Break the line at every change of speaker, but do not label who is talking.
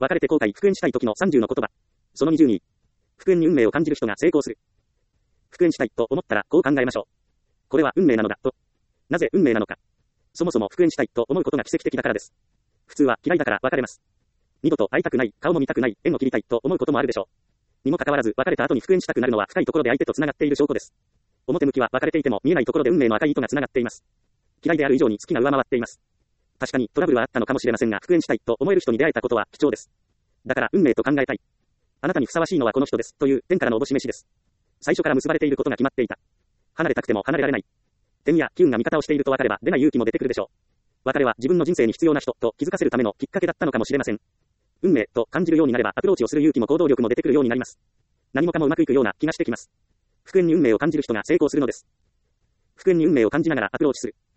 別れて後悔復縁したい時の30の言葉。その22。復縁に運命を感じる人が成功する。復縁したいと思ったらこう考えましょう。これは運命なのだと。なぜ運命なのか。そもそも復縁したいと思うことが奇跡的だからです。普通は嫌いだから別れます。二度と会いたくない、顔も見たくない、縁を切りたいと思うこともあるでしょう。にもかかわらず別れた後に復縁したくなるのは深いところで相手と繋がっている証拠です。表向きは別れていても見えないところで運命の赤い糸が繋がっています。嫌いである以上に好きが上回っています。確かにトラブルはあったのかもしれませんが、復縁したいと思える人に出会えたことは貴重です。だから運命と考えたい。あなたにふさわしいのはこの人ですという天からの脅し飯です。最初から結ばれていることが決まっていた。離れたくても離れられない。天や機運が味方をしていると分かれば出ない勇気も出てくるでしょう。別れは自分の人生に必要な人と気づかせるためのきっかけだったのかもしれません。運命と感じるようになればアプローチをする勇気も行動力も出てくるようになります。何もかもうまくいくような気がしてきます。復縁に運命を感じる人が成功するのです。復縁に運命を感じながらアプローチする。